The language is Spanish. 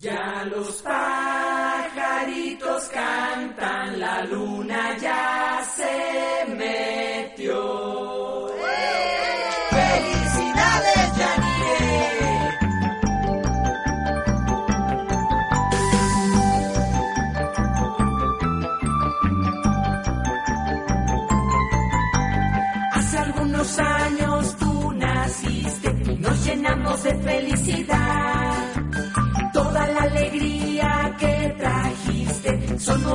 Ya los pajaritos cantan, la luna ya se metió. ¡Felicidades, Yanire! Hace algunos años tú naciste y nos llenamos de felicidad. Toda la alegría que trajiste son